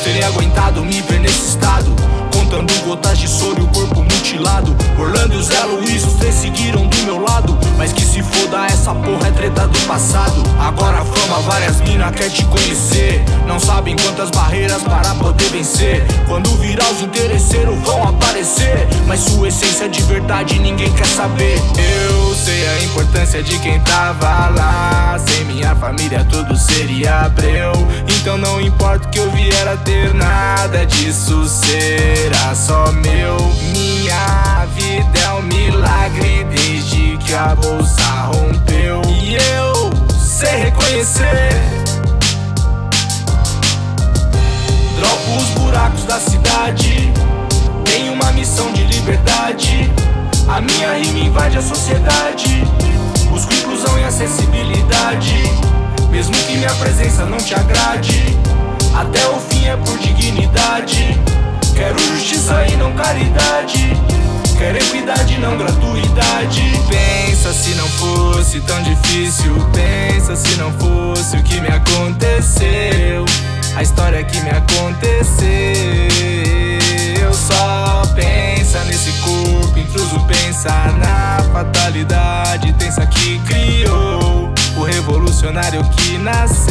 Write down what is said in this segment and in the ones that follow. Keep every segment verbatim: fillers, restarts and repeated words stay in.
terem aguentado me ver nesse estado, contando gotas de soro e o corpo mutilado. Orlando e o Zé Luiz, os três seguiram do meu lado, mas que se foda, essa porra é treta do passado. Agora a fama, várias mina quer te conhecer, não sabem quantas barreiras para poder vencer. Quando virar, os interesseiros vão aparecer, mas sua essência de verdade ninguém quer saber. Eu sei a importância de quem tava lá, sem minha família tudo seria breu. Então não importa o que eu vier a ter, nada disso será só meu. Minha vida é um milagre desde que a bolsa rompeu, e eu sei reconhecer. Dropo os buracos da cidade, tenho uma missão de liberdade. A minha rima invade a sociedade, busco inclusão e acessibilidade. Mesmo que minha presença não te agrade, até o fim é por dignidade. Quero justiça e não caridade, quero equidade e não gratuidade. Pensa se não fosse tão difícil, pensa se não fosse o que me aconteceu, a história que me aconteceu. Só pensa nesse corpo intruso, pensa na fatalidade tensa que criou o revolucionário que nasceu.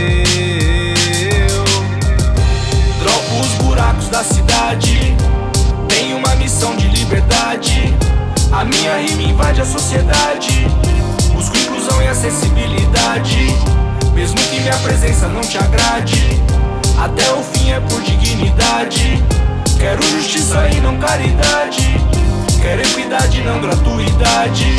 Dropo os buracos da cidade, tenho uma missão de liberdade. A minha rima invade a sociedade, busco inclusão e acessibilidade. Mesmo que minha presença não te agrade, até o fim é por dignidade. Quero justiça e não caridade, quero equidade e não gratuidade.